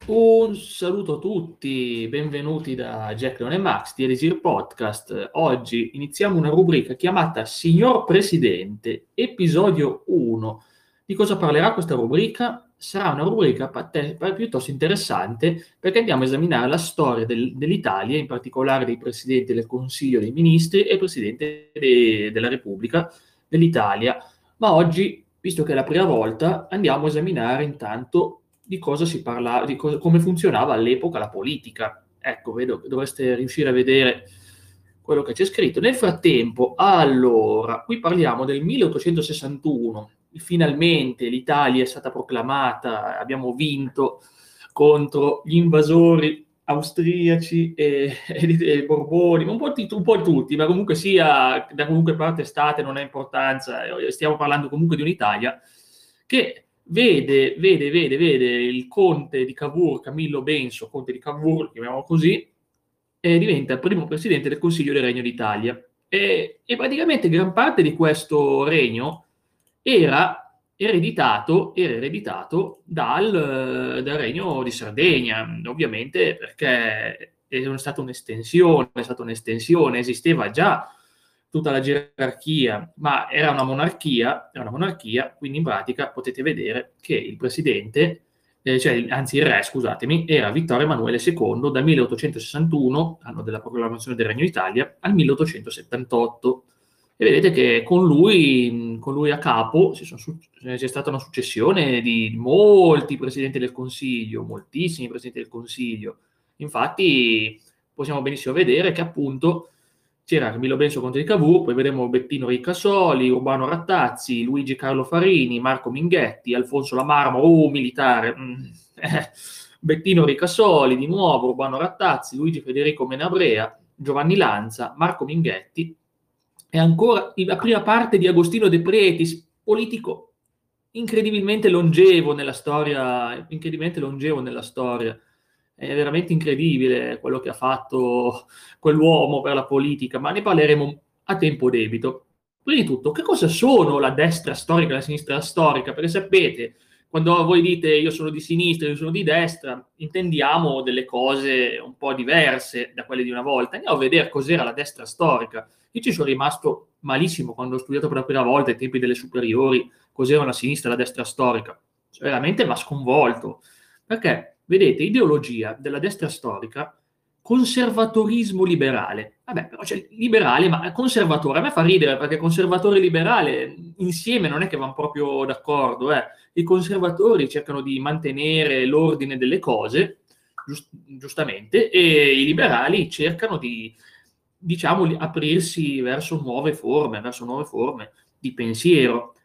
Un saluto a tutti, benvenuti da Jack Leone e Max di Elisir Podcast. Oggi iniziamo una rubrica chiamata Signor Presidente, episodio 1. Di cosa parlerà questa rubrica? Sarà una rubrica piuttosto interessante perché andiamo a esaminare la storia dell'Italia, in particolare dei presidenti del Consiglio dei Ministri e Presidente della Repubblica dell'Italia. Ma oggi, visto che è la prima volta, andiamo a esaminare intanto di cosa si parla, come funzionava all'epoca la politica. Ecco, vedo che dovreste riuscire a vedere quello che c'è scritto. Nel frattempo, allora, qui parliamo del 1861. Finalmente l'Italia è stata proclamata, abbiamo vinto contro gli invasori austriaci e Borboni, un po' tutti, ma comunque sia, da qualunque parte state non ha importanza, stiamo parlando comunque di un'Italia che vede il conte di Cavour, Camillo Benso, conte di Cavour, chiamiamolo così, e diventa il primo presidente del Consiglio del Regno d'Italia. E praticamente gran parte di questo regno era ereditato dal Regno di Sardegna, ovviamente perché è stata un'estensione, esisteva già tutta la gerarchia, ma era una monarchia, quindi in pratica potete vedere che il presidente, anzi il re, scusatemi, era Vittorio Emanuele II dal 1861, anno della proclamazione del Regno d'Italia, al 1878. E vedete che con lui a capo c'è stata una successione di molti presidenti del Consiglio, moltissimi presidenti del Consiglio. Infatti possiamo benissimo vedere che appunto c'era Camillo Benso conte di Cavour, poi vedremo Bettino Ricasoli, Urbano Rattazzi, Luigi Carlo Farini, Marco Minghetti, Alfonso La Marmora, militare, Bettino Ricasoli di nuovo, Urbano Rattazzi, Luigi Federico Menabrea, Giovanni Lanza, Marco Minghetti e ancora la prima parte di Agostino De Pretis, politico incredibilmente longevo nella storia, È veramente incredibile quello che ha fatto quell'uomo per la politica, ma ne parleremo a tempo debito. Prima di tutto, che cosa sono la destra storica e la sinistra storica? Perché sapete, quando voi dite io sono di sinistra, io sono di destra, intendiamo delle cose un po' diverse da quelle di una volta. Andiamo a vedere cos'era la destra storica. Io ci sono rimasto malissimo quando ho studiato per la prima volta ai tempi delle superiori cos'era la sinistra e la destra storica. Cioè, veramente mi ha sconvolto. Perché, vedete, ideologia della destra storica, conservatorismo liberale. Vabbè, però c'è liberale, ma conservatore. A me fa ridere perché conservatore e liberale insieme non è che vanno proprio d'accordo. I conservatori cercano di mantenere l'ordine delle cose, giustamente, e i liberali cercano di, diciamo, aprirsi verso nuove forme di pensiero.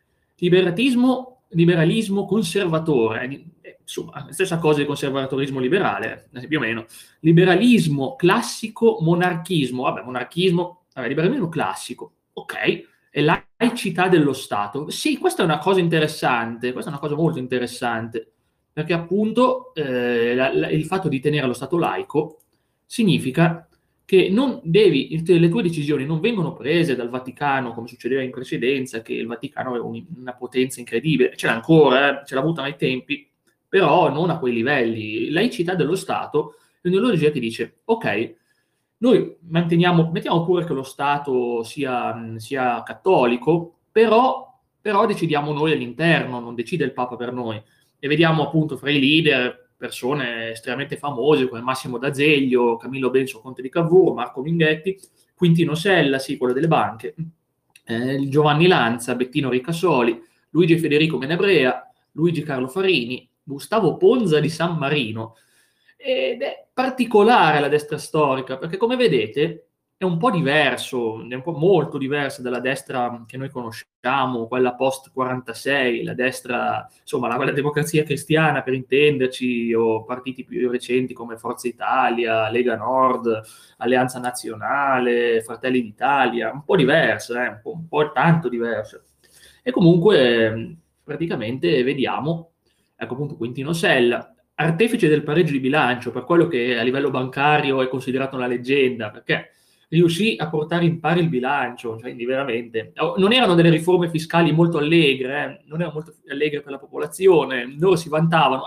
Liberalismo conservatore, insomma, stessa cosa di conservatorismo liberale, più o meno. Liberalismo classico, monarchismo, liberalismo classico, ok, e laicità dello Stato. Sì, questa è una cosa interessante, questa è una cosa molto interessante, perché appunto il fatto di tenere lo Stato laico significa che non devi, le tue decisioni non vengono prese dal Vaticano come succedeva in precedenza, che il Vaticano era una potenza incredibile, ce l'ha ancora, ce l'ha avuta ai tempi, però non a quei livelli. Laicità dello Stato è un'ideologia che dice, ok, noi mettiamo pure che lo Stato sia cattolico, però decidiamo noi all'interno, non decide il Papa per noi. E vediamo appunto fra i leader persone estremamente famose come Massimo D'Azeglio, Camillo Benso conte di Cavour, Marco Minghetti, Quintino Sella, sì, quello delle banche, Giovanni Lanza, Bettino Ricasoli, Luigi Federico Menabrea, Luigi Carlo Farini, Gustavo Ponza di San Marino. Ed è particolare la destra storica, perché come vedete è un po' diverso, è un po' molto diversa dalla destra che noi conosciamo, quella post 46, la destra, insomma, quella democrazia cristiana per intenderci, o partiti più recenti come Forza Italia, Lega Nord, Alleanza Nazionale, Fratelli d'Italia, un po' diversa, un po' tanto diversa. E comunque praticamente vediamo, ecco appunto Quintino Sella, artefice del pareggio di bilancio, per quello che a livello bancario è considerato una leggenda, perché riuscì a portare in pari il bilancio, cioè, quindi veramente. Non erano delle riforme fiscali molto allegre, non erano molto allegre per la popolazione, loro si vantavano,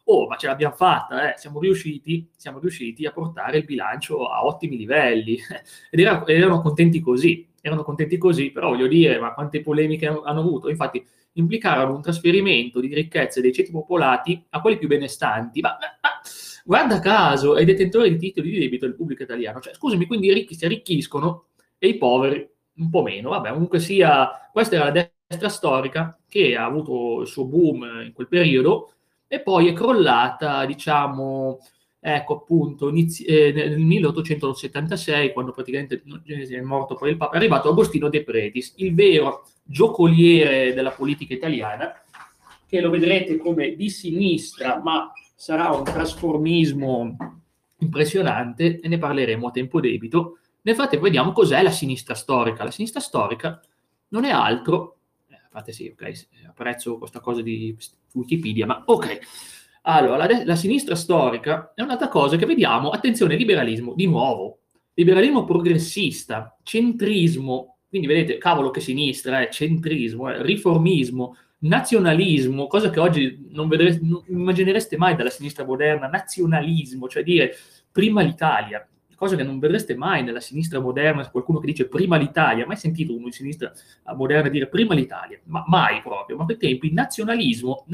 oh, ma ce l'abbiamo fatta, siamo riusciti a portare il bilancio a ottimi livelli. Erano contenti così, però voglio dire, ma quante polemiche hanno avuto? Infatti implicarono un trasferimento di ricchezze dei ceti popolati a quelli più benestanti, ma guarda caso, ai detentori di titoli di debito del pubblico italiano. Cioè, scusami, quindi i ricchi si arricchiscono e i poveri un po' meno. Vabbè, comunque sia, questa era la destra storica che ha avuto il suo boom in quel periodo e poi è crollata, diciamo, ecco appunto, nel 1876, quando praticamente è morto poi il Papa, è arrivato Agostino De Pretis, il vero giocoliere della politica italiana, che lo vedrete come di sinistra, ma sarà un trasformismo impressionante e ne parleremo a tempo debito. Nel frattempo vediamo cos'è la sinistra storica. La sinistra storica non è altro, infatti sì, ok, apprezzo questa cosa di Wikipedia, ma ok. Allora, la sinistra storica è un'altra cosa che vediamo, attenzione, liberalismo, di nuovo, liberalismo progressista, centrismo, quindi vedete, cavolo che sinistra, centrismo, riformismo, nazionalismo, cosa che oggi non immaginereste mai dalla sinistra moderna, nazionalismo, cioè dire prima l'Italia, cosa che non vedreste mai nella sinistra moderna, qualcuno che dice prima l'Italia, mai sentito uno di sinistra moderna dire prima l'Italia, ma mai proprio, ma per tempi nazionalismo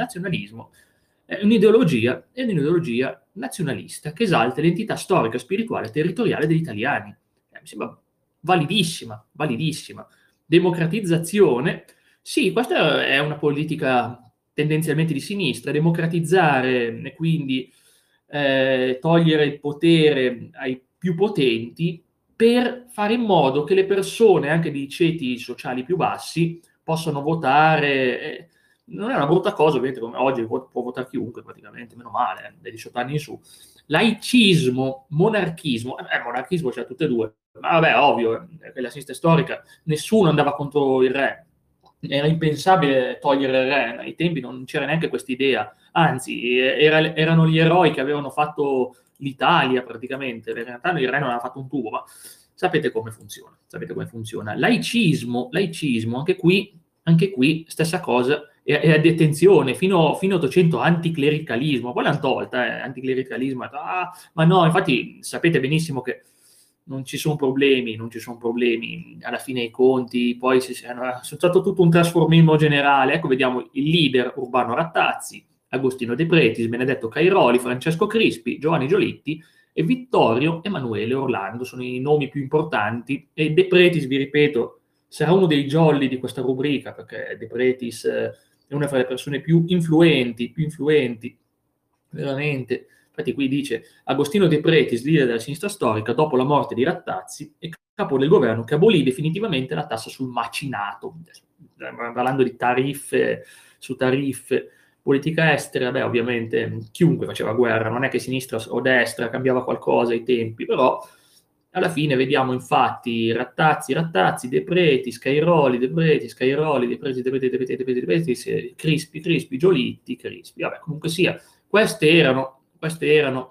è un'ideologia nazionalista che esalta l'entità storica, spirituale e territoriale degli italiani. Mi sembra validissima. Democratizzazione, sì, questa è una politica tendenzialmente di sinistra, democratizzare e quindi togliere il potere ai più potenti per fare in modo che le persone, anche di ceti sociali più bassi, possano votare. Non è una brutta cosa, ovviamente, come oggi può votare chiunque praticamente, meno male, dai 18 anni in su. Laicismo, monarchismo, monarchismo c'è tutte e due, ma vabbè, ovvio, che la sinistra storica, nessuno andava contro il re, era impensabile togliere il re, ai tempi non c'era neanche questa idea, anzi, erano gli eroi che avevano fatto l'Italia praticamente, in realtà il re non aveva fatto un tubo, ma sapete come funziona. Laicismo, anche qui stessa cosa, e attenzione, fino a 800 anticlericalismo, poi l'hanno tolta, anticlericalismo, ma no, infatti sapete benissimo che non ci sono problemi, alla fine i conti, poi è stato tutto un trasformismo generale, ecco vediamo il leader Urbano Rattazzi, Agostino De Pretis, Benedetto Cairoli, Francesco Crispi, Giovanni Giolitti e Vittorio Emanuele Orlando, sono i nomi più importanti, e De Pretis, vi ripeto, sarà uno dei jolly di questa rubrica, perché De Pretis è una fra le persone più influenti, veramente. Infatti qui dice Agostino De Pretis, leader della sinistra storica, dopo la morte di Rattazzi, e capo del governo che abolì definitivamente la tassa sul macinato. Parlando di tariffe, politica estera, beh, ovviamente chiunque faceva guerra, non è che sinistra o destra cambiava qualcosa ai tempi, però alla fine vediamo infatti Rattazzi, De Pretis, Cairoli, Crispi, Giolitti, Vabbè, comunque sia, queste erano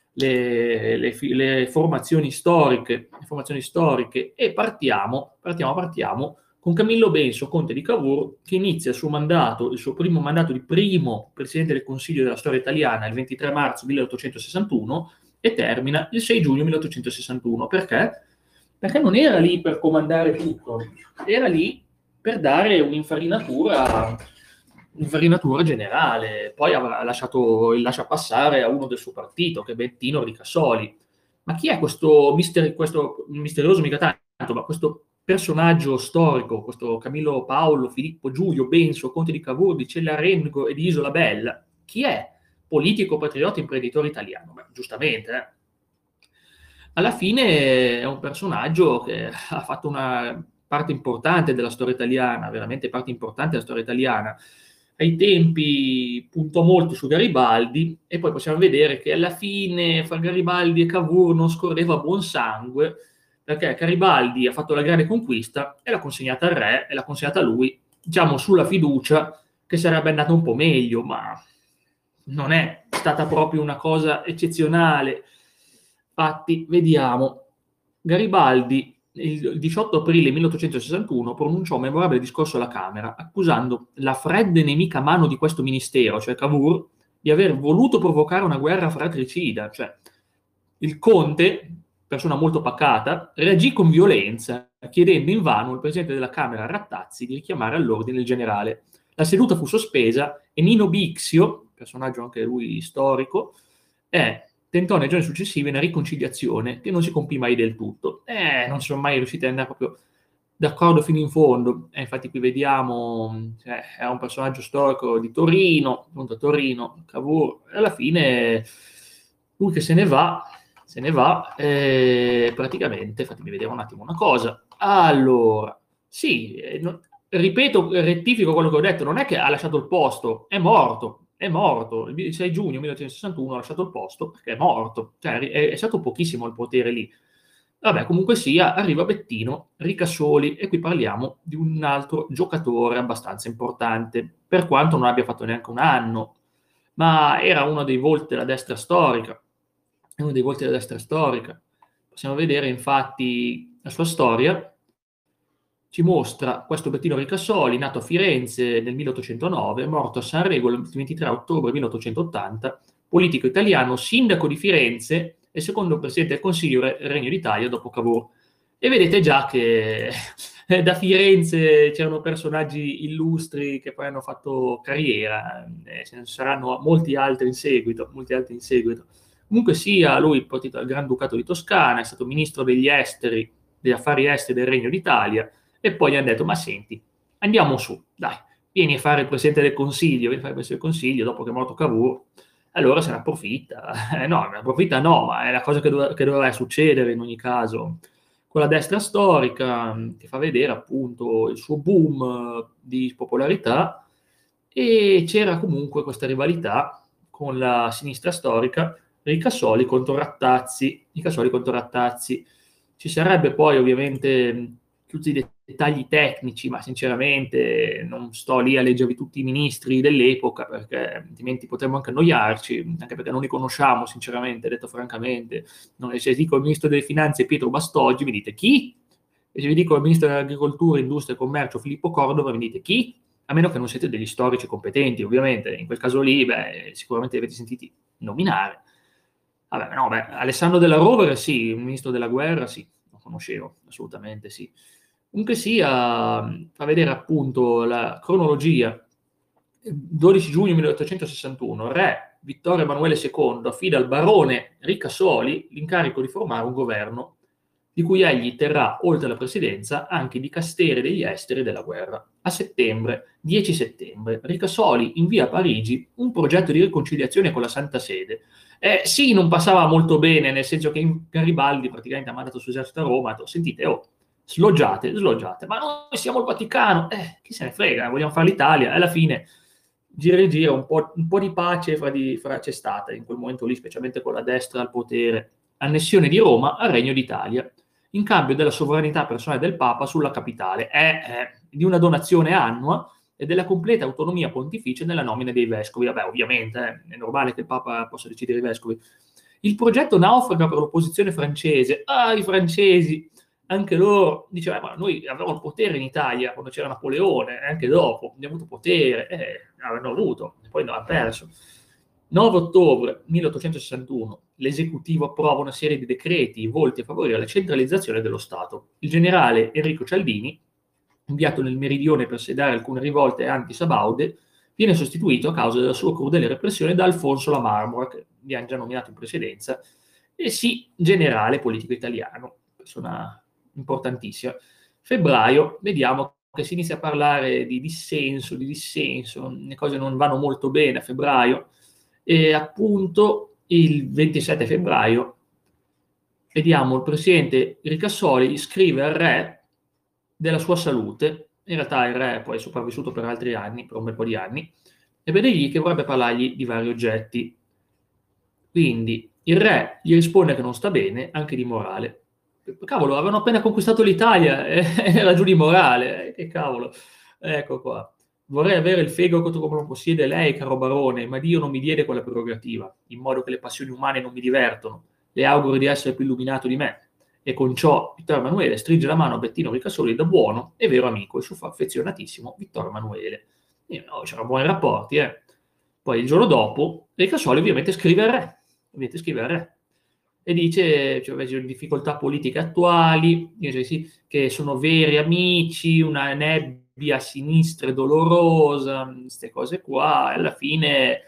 le formazioni storiche, e partiamo con Camillo Benso, conte di Cavour, che inizia il suo primo mandato di primo presidente del Consiglio della storia italiana il 23 marzo 1861 e termina il 6 giugno 1861. Perché? Perché non era lì per comandare tutto, era lì per dare un'infarinatura generale. Poi avrà lasciato il lasciapassare a uno del suo partito, che è Bettino Ricasoli. Ma chi è questo misterioso, mica tanto, ma questo personaggio storico, questo Camillo Paolo, Filippo Giulio Benso, conte di Cavour, di Cellarengo e di Isola Bella? Chi è? Politico, patriota, imprenditore italiano. Beh, giustamente, alla fine è un personaggio che ha fatto una parte importante della storia italiana, veramente parte importante della storia italiana. Ai tempi puntò molto su Garibaldi e poi possiamo vedere che alla fine fra Garibaldi e Cavour non scorreva buon sangue, perché Garibaldi ha fatto la grande conquista e l'ha consegnata al re e l'ha consegnata a lui, diciamo sulla fiducia che sarebbe andata un po' meglio, ma non è stata proprio una cosa eccezionale. Infatti, vediamo, Garibaldi il 18 aprile 1861 pronunciò un memorabile discorso alla Camera, accusando la fredda e nemica mano di questo ministero, cioè Cavour, di aver voluto provocare una guerra fratricida. Cioè, il conte, persona molto pacata, reagì con violenza, chiedendo invano al presidente della Camera Rattazzi di richiamare all'ordine il generale. La seduta fu sospesa e Nino Bixio, personaggio anche lui storico, tentò nei giorni successivi una riconciliazione che non si compì mai del tutto. Non sono mai riusciti ad andare proprio d'accordo fino in fondo. Infatti qui vediamo, è un personaggio storico di Torino, appunto a Torino, Cavour, e alla fine lui che se ne va, praticamente, fatemi vedere un attimo una cosa. Allora, sì, ripeto, rettifico quello che ho detto, non è che ha lasciato il posto, è morto. Il 6 giugno 1961 ha lasciato il posto perché è morto, cioè è stato pochissimo il potere lì. Vabbè, comunque sia, arriva Bettino Ricasoli e qui parliamo di un altro giocatore abbastanza importante, per quanto non abbia fatto neanche un anno, ma era uno dei volti della destra storica. È uno dei volti della destra storica. Possiamo vedere infatti la sua storia. Ci mostra questo Bettino Ricasoli, nato a Firenze nel 1809, morto a Sanremo il 23 ottobre 1880, politico italiano, sindaco di Firenze e secondo presidente del Consiglio del Regno d'Italia dopo Cavour. E vedete già che da Firenze c'erano personaggi illustri che poi hanno fatto carriera, ce ne saranno molti altri in seguito, Comunque sia, lui è partito dal Granducato di Toscana, è stato ministro degli esteri, degli affari esteri del Regno d'Italia, e poi gli hanno detto, ma senti, andiamo su, dai, vieni a fare il Presidente del Consiglio, dopo che è morto Cavour. Allora se ne approfitta. Ma è la cosa che doveva succedere in ogni caso. Con la destra storica, che fa vedere appunto il suo boom di popolarità, e c'era comunque questa rivalità con la sinistra storica, Ricasoli contro Rattazzi. Ci sarebbe poi ovviamente tutti i dettagli tecnici, ma sinceramente non sto lì a leggervi tutti i ministri dell'epoca, perché altrimenti potremmo anche annoiarci, anche perché non li conosciamo sinceramente, detto francamente. Se dico il ministro delle finanze Pietro Bastoggi, mi dite chi? E se vi dico il ministro dell'agricoltura, industria e commercio Filippo Cordova, mi dite chi? A meno che non siete degli storici competenti, ovviamente. In quel caso lì, sicuramente li avete sentiti nominare. Alessandro Della Rovere, sì, il ministro della guerra, sì, lo conoscevo, assolutamente sì. Comunque sia, fa vedere appunto la cronologia. 12 giugno 1861, re Vittorio Emanuele II affida al barone Ricasoli l'incarico di formare un governo di cui egli terrà, oltre alla presidenza, anche i dicasteri degli esteri e della guerra. A settembre, 10 settembre, Ricasoli invia a Parigi un progetto di riconciliazione con la Santa Sede. Sì, non passava molto bene, nel senso che Garibaldi praticamente ha mandato il suo esercito a Roma, ha detto, sentite, sloggiate, ma noi siamo il Vaticano, chi se ne frega, vogliamo fare l'Italia, e alla fine gira e gira un po' di pace c'è stata in quel momento lì, specialmente con la destra al potere, annessione di Roma al Regno d'Italia, in cambio della sovranità personale del Papa sulla capitale, di una donazione annua e della completa autonomia pontificia nella nomina dei vescovi. Vabbè, ovviamente, è normale che il Papa possa decidere i vescovi. Il progetto naufraga per l'opposizione francese. I francesi, anche loro, dicevano, ma noi avevamo il potere in Italia quando c'era Napoleone, anche dopo, abbiamo avuto potere, avevano avuto, poi non ha perso. 9 ottobre 1861 l'esecutivo approva una serie di decreti volti a favorire la centralizzazione dello Stato. Il generale Enrico Cialdini, inviato nel meridione per sedare alcune rivolte anti-Sabaude, viene sostituito a causa della sua crudele repressione da Alfonso La Marmora, che vi hanno già nominato in precedenza, e sì, generale politico italiano, persona importantissima. Febbraio, vediamo che si inizia a parlare di dissenso, le cose non vanno molto bene a febbraio, e appunto il 27 febbraio vediamo il presidente Ricasoli scrive al re della sua salute. In realtà il re poi è sopravvissuto per altri anni, per un bel po' di anni, e vede lì che vorrebbe parlargli di vari oggetti. Quindi il re gli risponde che non sta bene, anche di morale. Cavolo, avevano appena conquistato l'Italia, era giù di morale, che cavolo. Ecco qua. Vorrei avere il fegato come lo possiede lei, caro barone, ma Dio non mi diede quella prerogativa, in modo che le passioni umane non mi divertono. Le auguro di essere più illuminato di me. E con ciò Vittorio Emanuele stringe la mano a Bettino Ricasoli da buono e vero amico, il suo affezionatissimo Vittorio Emanuele. C'erano buoni rapporti, Poi il giorno dopo Ricasoli ovviamente scrive al re, e dice, cioè, le difficoltà politiche attuali, dice sì, che sono veri amici, una nebbia a sinistra e dolorosa, queste cose qua, e alla fine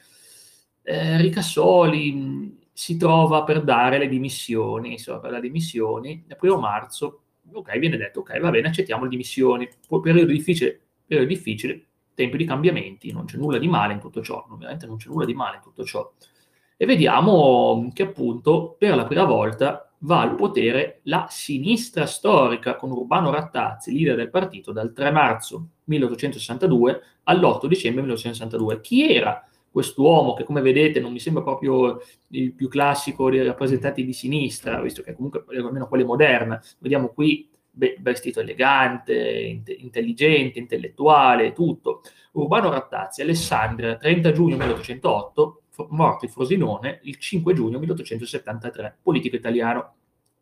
Ricasoli si trova per dare le dimissioni, insomma, per le dimissioni, il 1° marzo, ok, viene detto, ok, va bene, accettiamo le dimissioni, poi periodo difficile, tempi di cambiamenti, non c'è nulla di male in tutto ciò, ovviamente non c'è nulla di male in tutto ciò. E vediamo che appunto per la prima volta va al potere la sinistra storica con Urbano Rattazzi, leader del partito, dal 3 marzo 1862 all'8 dicembre 1962. Chi era quest'uomo che, come vedete, non mi sembra proprio il più classico dei rappresentanti di sinistra, visto che comunque almeno quella moderna, vediamo qui vestito elegante, intelligente, intellettuale, tutto. Urbano Rattazzi, Alessandria, 30 giugno 1808, morto in Frosinone il 5 giugno 1873, politico italiano,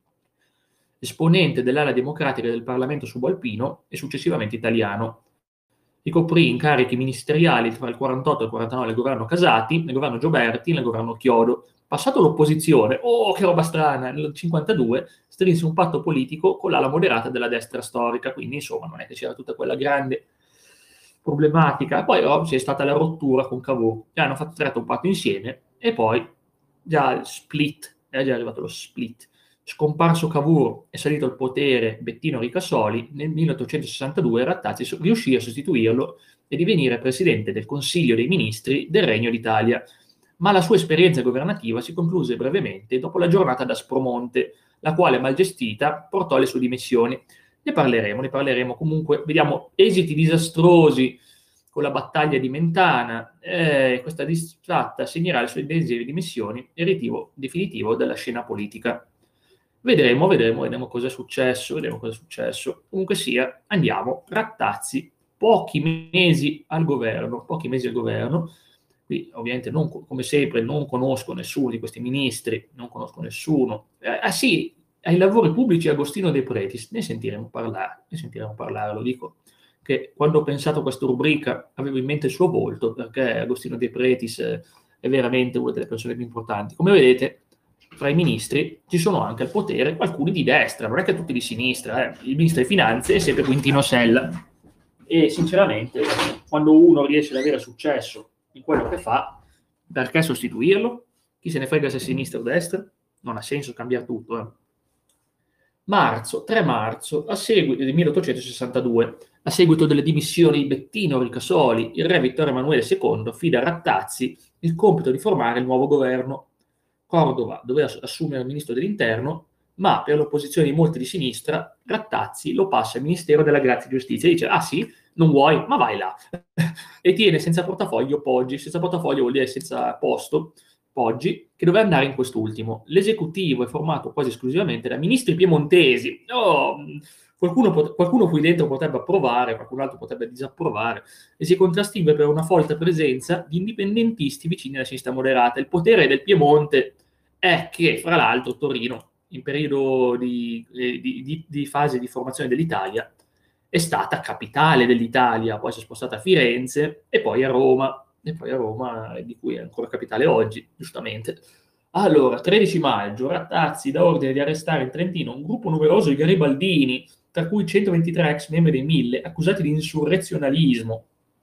esponente dell'ala democratica del Parlamento subalpino e successivamente italiano. Ricoprì incarichi ministeriali tra il 48 e il 49 nel governo Casati, nel governo Gioberti, nel governo Chiodo. Passato l'opposizione, che roba strana, nel 52 strinse un patto politico con l'ala moderata della destra storica, quindi insomma non è che c'era tutta quella grande problematica. Poi c'è stata la rottura con Cavour, e hanno fatto un patto insieme e poi già il split, è già arrivato lo split. Scomparso Cavour e salito al potere Bettino Ricasoli, nel 1862 Rattazzi riuscì a sostituirlo e divenire presidente del Consiglio dei Ministri del Regno d'Italia. Ma la sua esperienza governativa si concluse brevemente dopo la giornata d'Aspromonte, la quale, mal gestita, portò alle sue dimissioni. Ne parleremo comunque, vediamo esiti disastrosi con la battaglia di Mentana, questa distratta segnerà le sue dimissioni e ritiro definitivo dalla scena politica. Vedremo cosa è successo, Comunque sia, andiamo, Rattazzi, pochi mesi al governo, qui ovviamente come sempre non conosco nessuno di questi ministri, non conosco nessuno. Sì, ai lavori pubblici Agostino De Pretis, ne sentiremo parlare, lo dico, che quando ho pensato a questa rubrica avevo in mente il suo volto, perché Agostino De Pretis è veramente una delle persone più importanti. Come vedete, fra i ministri ci sono anche al potere alcuni di destra, non è che tutti di sinistra. Il ministro delle finanze è sempre Quintino Sella, e sinceramente quando uno riesce ad avere successo in quello che fa, perché sostituirlo? Chi se ne frega se è sinistra o destra? Non ha senso cambiare tutto. 3 marzo, del 1862, a seguito delle dimissioni di Bettino Ricasoli, il re Vittorio Emanuele II affida a Rattazzi il compito di formare il nuovo governo. Cordova doveva assumere il ministro dell'interno, ma per l'opposizione di molti di sinistra, Rattazzi lo passa al Ministero della Grazia e Giustizia e dice: ah sì, non vuoi? Ma vai là. E tiene senza portafoglio Poggi. Senza portafoglio vuol dire senza posto, Poggi, che doveva andare in quest'ultimo. L'esecutivo è formato quasi esclusivamente da ministri piemontesi. Qualcuno qui dentro potrebbe approvare, qualcun altro potrebbe disapprovare, e si contrastingue per una forte presenza di indipendentisti vicini alla sinistra moderata. Il potere del Piemonte è che, fra l'altro, Torino, in periodo di fase di formazione dell'Italia, è stata capitale dell'Italia, poi si è spostata a Firenze e poi a Roma, di cui è ancora capitale oggi, giustamente. Allora, 13 maggio, Rattazzi dà ordine di arrestare in Trentino un gruppo numeroso di garibaldini, tra cui 123 ex membri dei 1000, accusati di insurrezionalismo.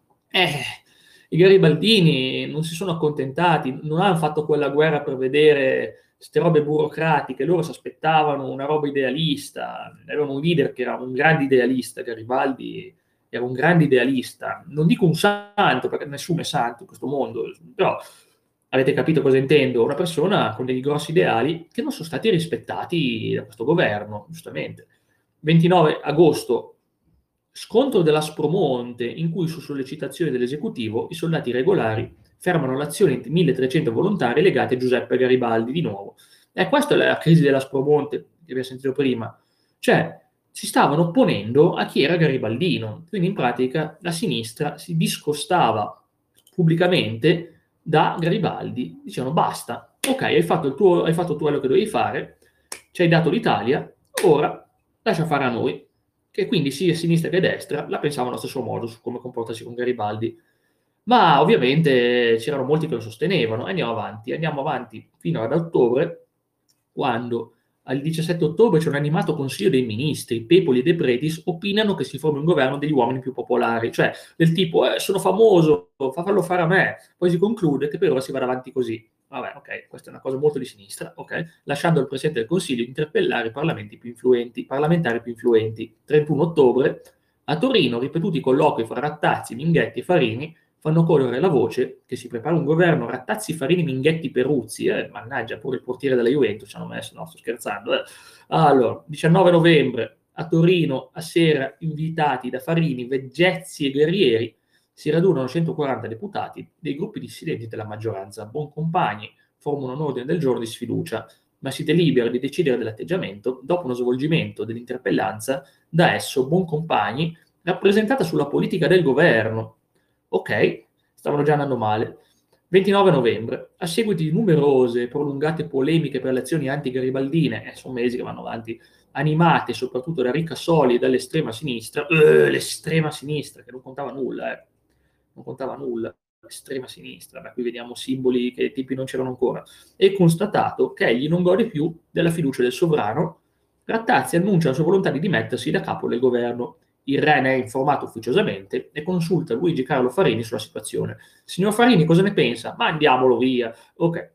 I garibaldini non si sono accontentati, non hanno fatto quella guerra per vedere queste robe burocratiche, loro si aspettavano una roba idealista, avevano un leader che era un grande idealista, Garibaldi era un grande idealista, non dico un santo, perché nessuno è santo in questo mondo, però avete capito cosa intendo, una persona con dei grossi ideali che non sono stati rispettati da questo governo, giustamente. 29 agosto, scontro dell'Aspromonte, in cui su sollecitazione dell'esecutivo i soldati regolari fermano l'azione di 1300 volontari legati a Giuseppe Garibaldi di nuovo. E questa è la crisi dell'Aspromonte che abbiamo sentito prima. Cioè, si stavano opponendo a chi era garibaldino. Quindi in pratica la sinistra si discostava pubblicamente da Garibaldi. Dicevano basta, ok, hai fatto quello che dovevi fare, ci hai dato l'Italia, ora lascia fare a noi. Che quindi sia sinistra che destra la pensavano allo stesso modo su come comportarsi con Garibaldi. Ma ovviamente c'erano molti che lo sostenevano. Andiamo avanti fino ad ottobre, quando al 17 ottobre c'è un animato consiglio dei ministri, Pepoli e De Pretis opinano che si formi un governo degli uomini più popolari, cioè del tipo sono famoso, fallo fare a me. Poi si conclude che per ora si vada avanti così. Vabbè, ok, questa è una cosa molto di sinistra, ok? Lasciando al Presidente del Consiglio di interpellare i parlamentari più influenti. 31 ottobre, a Torino, ripetuti colloqui fra Rattazzi, Minghetti e Farini fanno correre la voce che si prepara un governo Rattazzi, Farini, Minghetti, Peruzzi, mannaggia, pure il portiere della Juventus ci hanno messo, no, sto scherzando. Allora, 19 novembre, a Torino, a sera, invitati da Farini, Veggezzi e Guerrieri, si radunano 140 deputati dei gruppi dissidenti della maggioranza. Boncompagni formano un ordine del giorno di sfiducia, ma si delibera di decidere dell'atteggiamento dopo uno svolgimento dell'interpellanza da esso Boncompagni rappresentata sulla politica del governo. Ok, stavano già andando male. 29 novembre, a seguito di numerose e prolungate polemiche per le azioni anti-garibaldine, sono mesi che vanno avanti, animate soprattutto da Ricca Soli e dall'estrema sinistra, l'estrema sinistra che non contava nulla, non contava nulla, l'estrema sinistra, da qui vediamo simboli che ai tempi non c'erano ancora, e constatato che egli non gode più della fiducia del sovrano, Rattazzi annuncia la sua volontà di dimettersi da capo del governo. Il re ne è informato ufficiosamente e consulta Luigi Carlo Farini sulla situazione. Signor Farini, cosa ne pensa? Mandiamolo via. Ok.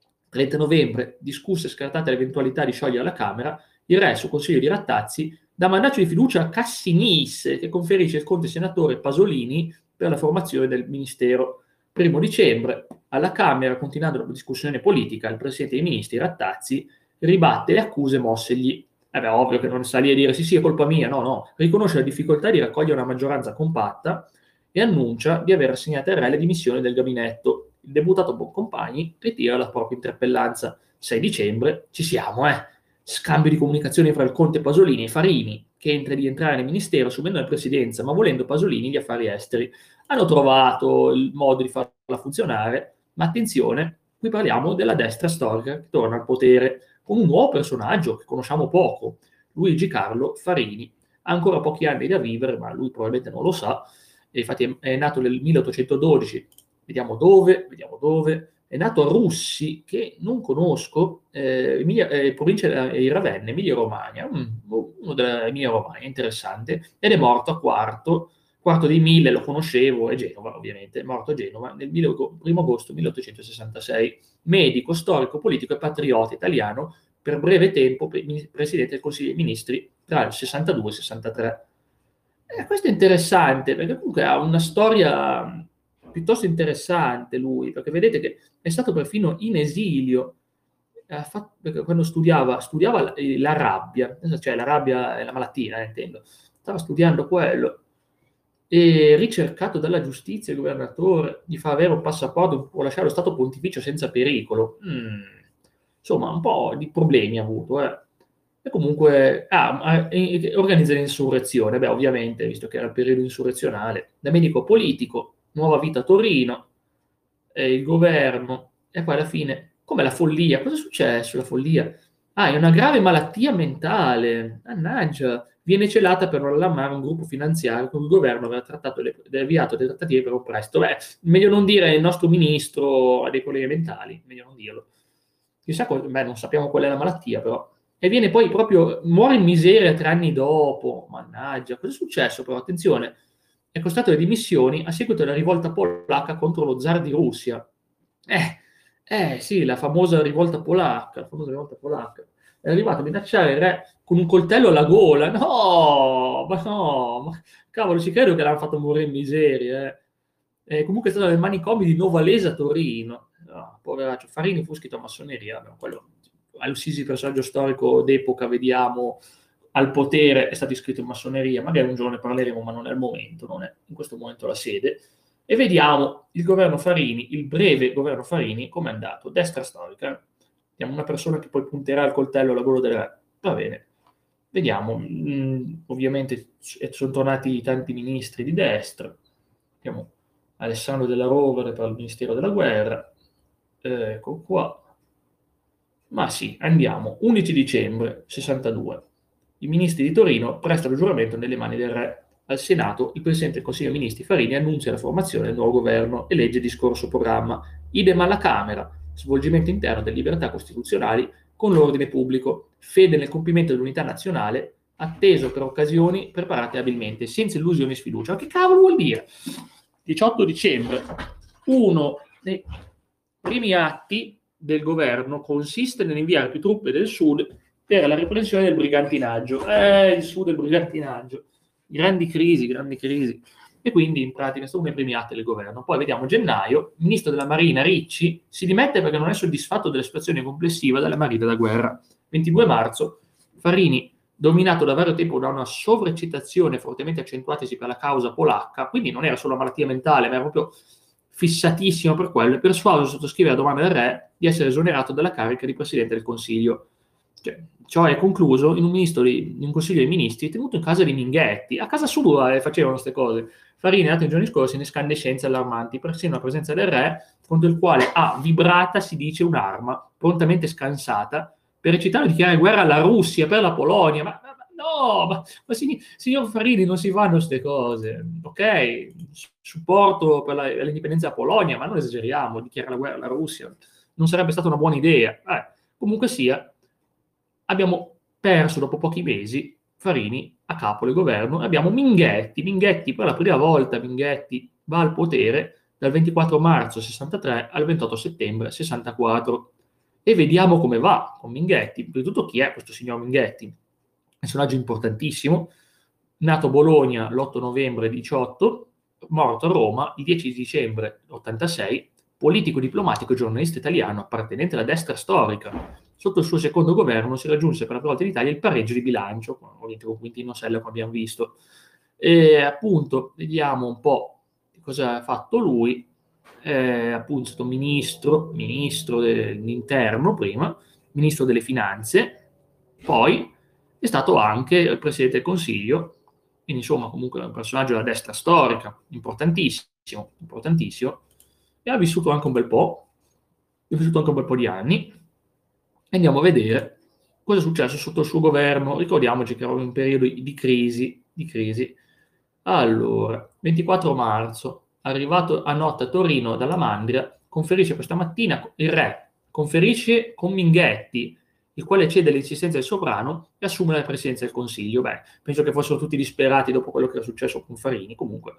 30 novembre, discussa e scartata l'eventualità di sciogliere la Camera, il re, su consiglio di Rattazzi, dà mandato di fiducia a Cassinis, che conferisce il conte senatore Pasolini per la formazione del ministero. 1 dicembre, alla Camera, continuando la discussione politica, il Presidente dei Ministri, Rattazzi, ribatte le accuse mossegli. Beh, ovvio che non sta lì a dire sì, è colpa mia, no. Riconosce la difficoltà di raccogliere una maggioranza compatta e annuncia di aver assegnato al re le dimissioni del gabinetto. Il deputato Boncompagni ritira la propria interpellanza. 6 dicembre, ci siamo, Scambio di comunicazioni fra il conte Pasolini e Farini, che entra di entrare nel ministero assumendo la presidenza, ma volendo Pasolini gli affari esteri. Hanno trovato il modo di farla funzionare, ma attenzione, qui parliamo della destra storica che torna al potere con un nuovo personaggio che conosciamo poco, Luigi Carlo Farini. Ha ancora pochi anni da vivere, ma lui probabilmente non lo sa, e infatti è nato nel 1812, vediamo dove, è nato a Russi, che non conosco, provincia di Ravenna, Emilia-Romagna, uno dell'Emilia-Romagna, interessante, ed è morto a quarto dei 1000, lo conoscevo, è Genova ovviamente, è morto a Genova nel 1 agosto 1866, medico, storico, politico e patriota italiano, per breve tempo presidente del Consiglio dei Ministri tra il 62 e il 63. Questo è interessante, perché comunque ha una storia piuttosto interessante lui, perché vedete che è stato perfino in esilio, perché quando studiava la rabbia, cioè la rabbia è la malattia, intendo, stava studiando quello, e ricercato dalla giustizia il governatore, gli fa avere un passaporto, può lasciare lo Stato pontificio senza pericolo. Insomma, un po' di problemi ha avuto, E comunque organizza l'insurrezione, beh, ovviamente, visto che era il periodo insurrezionale, da medico politico, nuova vita a Torino, il governo, e poi alla fine, come la follia? Cosa è successo? La follia? Ah, è una grave malattia mentale, mannaggia, viene celata per non allarmare un gruppo finanziario con cui il governo aveva avviato delle trattative per un prestito. Beh, meglio non dire il nostro ministro ha dei problemi mentali, meglio non dirlo. Chissà, beh, non sappiamo qual è la malattia, però. E viene poi proprio, muore in miseria 3 anni dopo, mannaggia. Cosa è successo però? Attenzione, è costato le dimissioni a seguito della rivolta polacca contro lo zar di Russia. Sì, la famosa rivolta polacca. È arrivato a minacciare il re con un coltello alla gola. No, ma cavolo, ci credo che l'hanno fatto morire in miseria, comunque è stato nel manicomio di Novalesa a Torino. No, poveraccio. Farini fu iscritto a massoneria, quello, Al-Sisi, personaggio storico d'epoca, vediamo, al potere, è stato iscritto in massoneria, magari un giorno ne parleremo, ma non è il momento, non è in questo momento la sede. E vediamo il governo Farini, il breve governo Farini, come è andato. Destra storica. Vediamo una persona che poi punterà il coltello alla gola del re. Va bene. Vediamo. Ovviamente sono tornati tanti ministri di destra. Vediamo Alessandro Della Rovere per il Ministero della Guerra. Ecco qua. Ma sì, andiamo. 11 dicembre 62. I ministri di Torino prestano giuramento nelle mani del re. Al Senato, il Presidente del Consiglio dei Ministri Farini annuncia la formazione del nuovo governo e legge discorso programma. Idem alla Camera, svolgimento interno delle libertà costituzionali con l'ordine pubblico, fede nel compimento dell'unità nazionale, atteso per occasioni preparate abilmente, senza illusioni e sfiducia. Ma che cavolo vuol dire? 18 dicembre, uno dei primi atti del governo consiste nell'inviare più truppe del sud per la riprensione del brigantinaggio. Il sud e il brigantinaggio. Grandi crisi. E quindi in pratica sono uno dei primi atti del governo. Poi vediamo gennaio, il ministro della Marina Ricci si dimette perché non è soddisfatto della situazione complessiva della Marina da guerra. 22 marzo, Farini, dominato da vario tempo da una sovraeccitazione fortemente accentuatasi per la causa polacca, quindi non era solo una malattia mentale, ma era proprio fissatissimo per quello, e persuaso a sottoscrivere la domanda del re di essere esonerato dalla carica di Presidente del Consiglio. Ciò è concluso in un Consiglio dei Ministri tenuto in casa di Minghetti. A casa sua facevano queste cose. Farini è nato nei giorni scorsi in escandescenze allarmanti, persino la presenza del re, contro il quale ha vibrata, si dice, un'arma, prontamente scansata, per recitare e dichiarare guerra alla Russia, per la Polonia. Ma signor Farini, non si fanno queste cose. Ok, supporto per l'indipendenza della Polonia, ma non esageriamo, dichiarare la guerra alla Russia. Non sarebbe stata una buona idea. Comunque sia, abbiamo perso dopo pochi mesi Farini a capo del governo, abbiamo Minghetti per la prima volta Minghetti va al potere dal 24 marzo 63 al 28 settembre 64 e vediamo come va con Minghetti. Prima di tutto, chi è questo signor Minghetti? Personaggio importantissimo, nato a Bologna l'8 novembre 18, morto a Roma il 10 dicembre 86, politico, diplomatico e giornalista italiano appartenente alla destra storica. Sotto il suo secondo governo si raggiunse per la prima volta in Italia il pareggio di bilancio, ovviamente con Quintino Sella, come abbiamo visto. E appunto, vediamo un po' cosa ha fatto lui. Appunto, è stato ministro dell'interno prima, ministro delle finanze, poi è stato anche il Presidente del Consiglio, quindi insomma comunque è un personaggio della destra storica, importantissimo, e ha vissuto anche un bel po', di anni. Andiamo a vedere cosa è successo sotto il suo governo. Ricordiamoci che eravamo in un periodo di crisi. Allora, 24 marzo, arrivato a notte a Torino dalla Mandria, conferisce questa mattina il re, conferisce con Minghetti, il quale cede all'insistenza del sovrano e assume la presidenza del Consiglio. Penso che fossero tutti disperati dopo quello che era successo con Farini, comunque.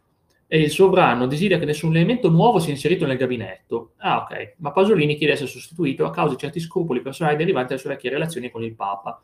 E il sovrano desidera che nessun elemento nuovo sia inserito nel gabinetto. Ok, ma Pasolini chiede di essere sostituito a causa di certi scrupoli personali derivanti dalle sue vecchie relazioni con il Papa.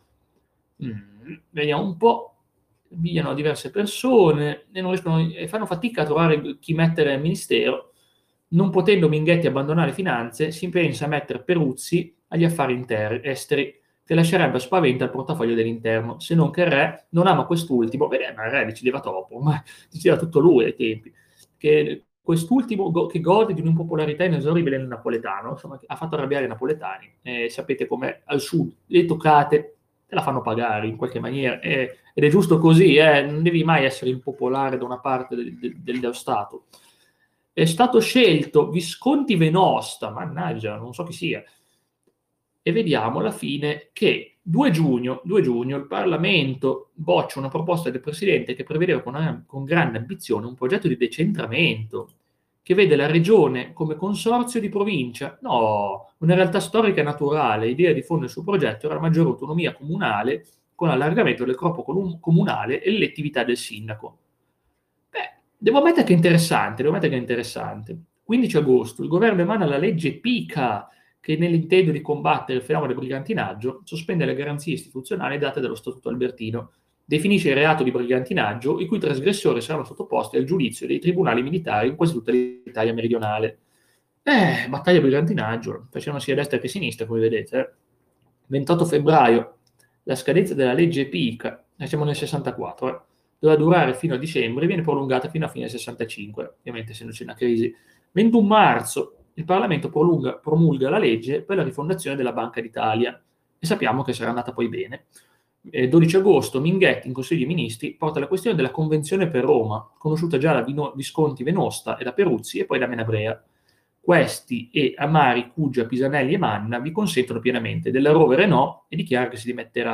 Vediamo un po'. Vigliano diverse persone e non riescono, e fanno fatica a trovare chi mettere al ministero. Non potendo Minghetti abbandonare le finanze, si pensa a mettere Peruzzi agli affari esteri, che lascerebbe a spavento il portafoglio dell'interno, se non che il re non ama quest'ultimo. Ma il re decideva troppo, ma decideva tutto lui ai tempi, che quest'ultimo che gode di un'impopolarità inesorabile nel napoletano, insomma, ha fatto arrabbiare i napoletani. Sapete com'è al sud, le toccate te la fanno pagare in qualche maniera, ed è giusto così, non devi mai essere impopolare da una parte dello Stato. È stato scelto Visconti Venosta, mannaggia, non so chi sia, e vediamo alla fine che 2 giugno il Parlamento boccia una proposta del Presidente che prevedeva con grande ambizione un progetto di decentramento che vede la regione come consorzio di provincia. No, una realtà storica e naturale. L'idea di fondo del suo progetto era la maggiore autonomia comunale con allargamento del corpo comunale e l'elettività del sindaco. Devo ammettere che è interessante. 15 agosto il governo emana la legge Pica, che nell'intento di combattere il fenomeno del brigantinaggio sospende le garanzie istituzionali date dallo Statuto Albertino, definisce il reato di brigantinaggio i cui trasgressori saranno sottoposti al giudizio dei tribunali militari in quasi tutta l'Italia meridionale. Battaglia brigantinaggio, facevano sia a destra che a sinistra, come vedete. 28 febbraio, la scadenza della legge Pica, siamo nel 64, doveva durare fino a dicembre, viene prolungata fino a fine 65, ovviamente essendoci una crisi. 21 marzo, il Parlamento promulga la legge per la rifondazione della Banca d'Italia e sappiamo che sarà andata poi bene. 12 agosto, Minghetti in Consiglio dei Ministri porta la questione della Convenzione per Roma, conosciuta già da Visconti Venosta e da Peruzzi e poi da Menabrea. Questi e Amari, Cuggia, Pisanelli e Manna vi consentono pienamente, della Rovere no, e dichiara che si dimetterà.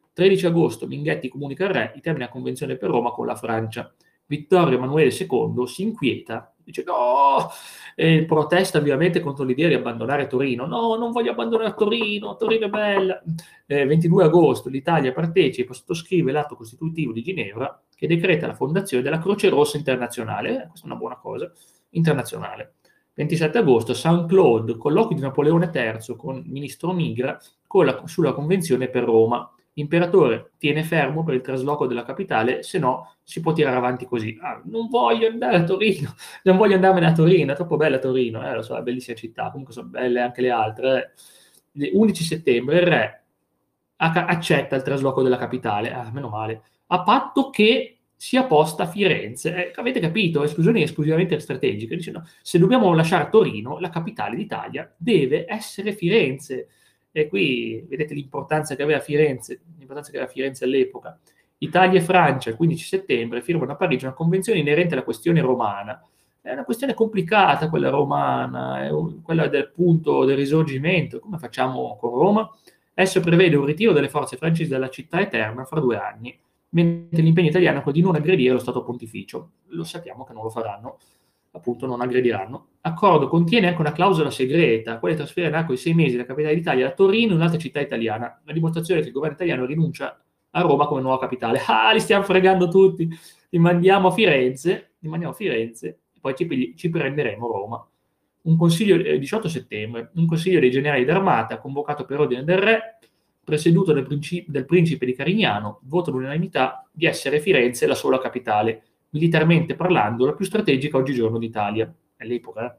13 agosto Minghetti comunica al re i termini della convenzione per Roma con la Francia. Vittorio Emanuele II si inquieta, dice no, e protesta ovviamente contro l'idea di abbandonare Torino. No, non voglio abbandonare Torino, Torino è bella. 22 agosto l'Italia partecipa, sottoscrive l'atto costitutivo di Ginevra che decreta la fondazione della Croce Rossa Internazionale, questa è una buona cosa, internazionale. 27 agosto, Saint-Claude, colloquio di Napoleone III con il ministro Nigra sulla convenzione per Roma. L'imperatore tiene fermo per il trasloco della capitale, se no si può tirare avanti così. Ah, non voglio andare a Torino, non voglio andarmene a Torino, è troppo bella Torino, lo so, è una bellissima città, comunque sono belle anche le altre. 11 settembre il re accetta il trasloco della capitale, meno male, a patto che sia posta a Firenze. Avete capito? Esclusioni esclusivamente strategiche. Dice, no, se dobbiamo lasciare Torino, la capitale d'Italia deve essere Firenze. E qui vedete l'importanza che aveva Firenze all'epoca. Italia e Francia, il 15 settembre, firmano a Parigi una convenzione inerente alla questione romana. È una questione complicata quella romana, quella del punto del risorgimento. Come facciamo con Roma? Esso prevede un ritiro delle forze francesi dalla città eterna fra 2 anni, mentre l'impegno italiano è quello di non aggredire lo Stato Pontificio. Lo sappiamo che non lo faranno, appunto non aggrediranno. Accordo contiene anche una clausola segreta, quella di trasferire nell'arco di 6 mesi la capitale d'Italia da Torino in un'altra città italiana, la dimostrazione che il governo italiano rinuncia a Roma come nuova capitale. Li stiamo fregando tutti, li mandiamo a Firenze, e poi ci prenderemo Roma. Un consiglio, 18 settembre, un consiglio dei generali d'armata, convocato per ordine del re, presieduto del principe di Carignano, vota all'unanimità di essere Firenze la sola capitale, militarmente parlando la più strategica oggigiorno d'Italia, all'epoca.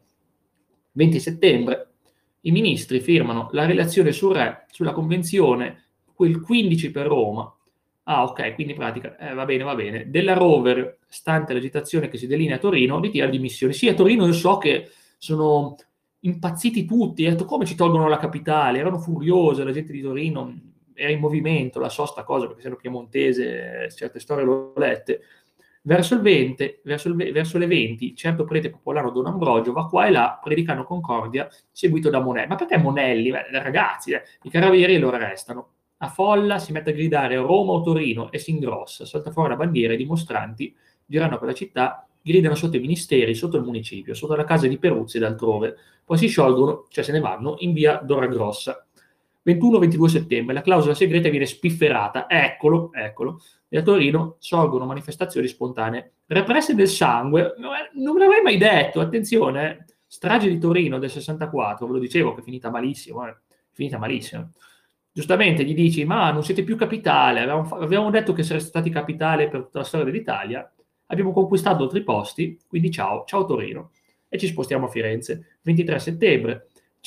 20 settembre, i ministri firmano la relazione sul re, sulla convenzione, quel 15 per Roma. Ok, quindi in pratica, va bene. Della Rover, stante l'agitazione che si delinea a Torino, ritira le dimissioni. Sì, a Torino io so che sono impazziti tutti, ha detto come ci tolgono la capitale, erano furiose, la gente di Torino era in movimento, la so sta cosa, perché essendo piemontese, certe storie l'ho lette. Verso le 20, certo prete popolano Don Ambrogio va qua e là predicando concordia, seguito da Monelli. Ma perché Monelli? Ragazzi, i carabinieri lo arrestano. A folla si mette a gridare Roma o Torino e si ingrossa, salta fuori la bandiera e i dimostranti girano per la città, gridano sotto i ministeri, sotto il municipio, sotto la casa di Peruzzi ed altrove. Poi si sciolgono, cioè se ne vanno, in via Dora Grossa. 21-22 settembre, la clausola segreta viene spifferata. Eccolo. E a Torino sorgono manifestazioni spontanee. Represse del sangue, non me l'avrei mai detto, attenzione, strage di Torino del 64, ve lo dicevo che è finita malissimo. Giustamente gli dici, ma non siete più capitale, avevamo detto che sareste stati capitale per tutta la storia dell'Italia, abbiamo conquistato altri posti, quindi ciao Torino. E ci spostiamo a Firenze. 23 settembre,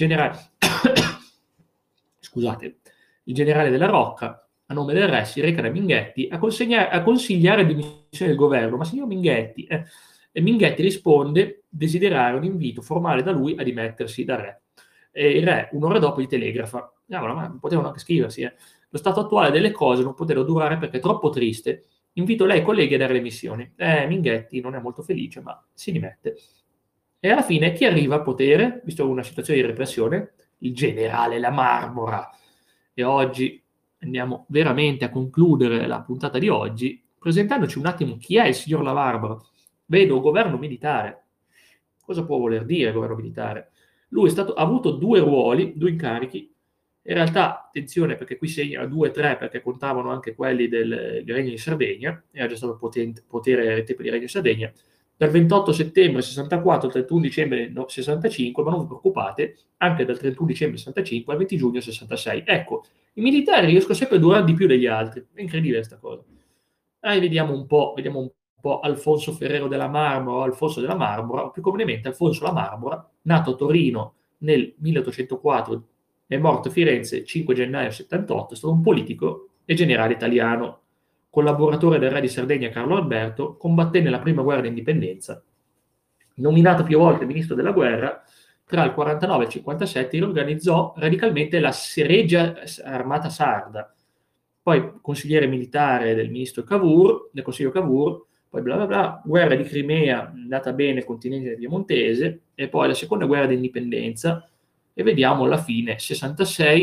il generale della Rocca, a nome del re, si reca da Minghetti a consigliare le dimissioni del governo. Ma signor Minghetti, e Minghetti risponde desiderare un invito formale da lui a dimettersi da re. E il re, un'ora dopo, gli telegrafa. Ma potevano anche scriversi. Lo stato attuale delle cose non poteva durare perché è troppo triste. Invito lei e i colleghi a dare le missioni. Minghetti non è molto felice, ma si dimette. E alla fine chi arriva al potere, visto una situazione di repressione? Il generale La Marmora. E oggi andiamo veramente a concludere la puntata di oggi presentandoci un attimo chi è il signor La Marmora. Vedo governo militare. Cosa può voler dire governo militare? Lui ha avuto 2 ruoli, 2 incarichi. In realtà, attenzione, perché qui segna 2 3 perché contavano anche quelli del Regno di Sardegna, era già stato potere ai tempi del Regno di Sardegna, dal 28 settembre 64 al 31 dicembre 65, ma non vi preoccupate, anche dal 31 dicembre 65 al 20 giugno 66. Ecco, i militari riescono sempre a durare di più degli altri, è incredibile questa cosa. Vediamo un po' Alfonso Ferrero della Marmora, o Alfonso della Marmora, o più comunemente Alfonso la Marmora, nato a Torino nel 1804 e morto a Firenze 5 gennaio 78, è stato un politico e generale italiano, collaboratore del re di Sardegna Carlo Alberto, combatté nella prima guerra d'indipendenza. Nominato più volte ministro della guerra, tra il 49 e il 57 riorganizzò radicalmente la Regia Armata Sarda, poi consigliere militare del ministro Cavour, del consiglio Cavour, poi bla bla bla, guerra di Crimea, andata bene, continente piemontese, e poi la seconda guerra d'indipendenza, e vediamo alla fine, 66,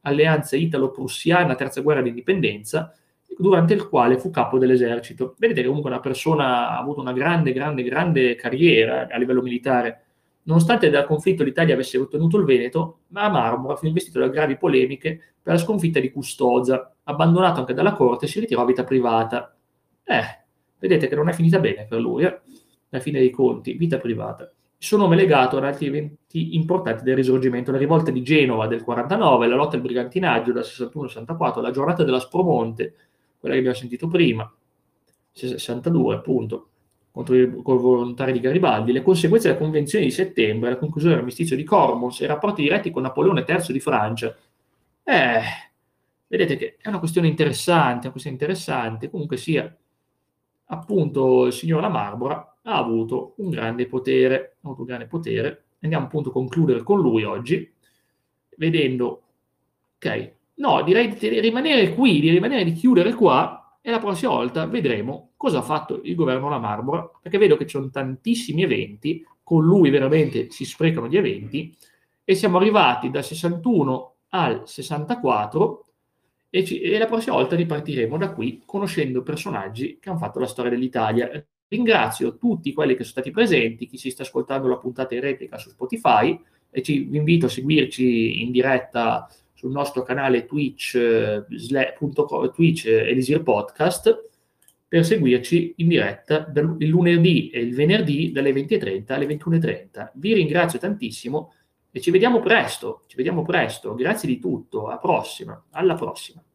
alleanza italo-prussiana, terza guerra d'indipendenza, durante il quale fu capo dell'esercito. Vedete che comunque una persona ha avuto una grande carriera a livello militare. Nonostante dal conflitto l'Italia avesse ottenuto il Veneto, ma a Marmora fu investito da gravi polemiche per la sconfitta di Custoza. Abbandonato anche dalla corte, si ritirò a vita privata. Vedete che non è finita bene per lui, alla fine dei conti, vita privata. Il suo nome è legato ad altri eventi importanti del Risorgimento: la rivolta di Genova del 49, la lotta al brigantinaggio dal 61-64, la giornata dell'Aspromonte, quella che abbiamo sentito prima, 62 appunto, contro i volontari di Garibaldi, le conseguenze della Convenzione di settembre, la conclusione dell'armistizio di Cormons e i rapporti diretti con Napoleone III di Francia. Vedete che è una questione interessante, comunque sia, appunto il signor La Marmora ha avuto un grande potere, andiamo appunto a concludere con lui oggi, vedendo, no, direi di rimanere qui, di chiudere qua, e la prossima volta vedremo cosa ha fatto il governo La Marmora, perché vedo che ci sono tantissimi eventi, con lui veramente si sprecano gli eventi, e siamo arrivati dal 61 al 64, e la prossima volta ripartiremo da qui, conoscendo personaggi che hanno fatto la storia dell'Italia. Ringrazio tutti quelli che sono stati presenti, chi si sta ascoltando la puntata in replica su Spotify, e vi invito a seguirci in diretta sul nostro canale Twitch, Twitch Elisir Podcast, per seguirci in diretta il lunedì e il venerdì dalle 20:30 alle 21:30. Vi ringrazio tantissimo e ci vediamo presto. Grazie di tutto, alla prossima.